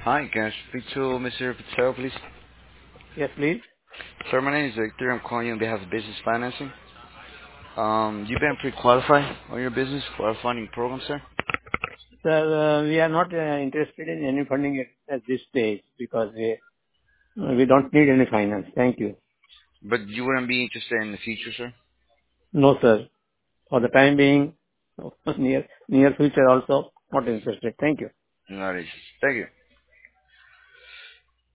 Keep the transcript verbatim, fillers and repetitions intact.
Hi, can I speak to Mister Patel, please? Yes, please. Sir, my name is Victor. I'm calling you on behalf of business financing. Um, you've been pre-qualified on your business for our funding program, sir? Sir, uh, we are not uh, interested in any funding at at this stage because we we don't need any finance. Thank you. But you wouldn't be interested in the future, sir? No, sir. For the time being, near near future also, not interested. Thank you. Not interested. Thank you.